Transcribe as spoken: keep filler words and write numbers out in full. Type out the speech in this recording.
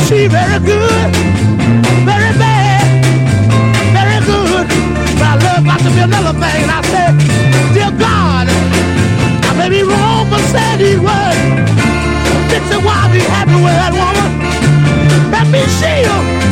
she very good, very bad, very good. But I love got to be another thing. And I said, dear God, I may be wrong, but said he was. Fix it while I be happy with that woman. Let me see you.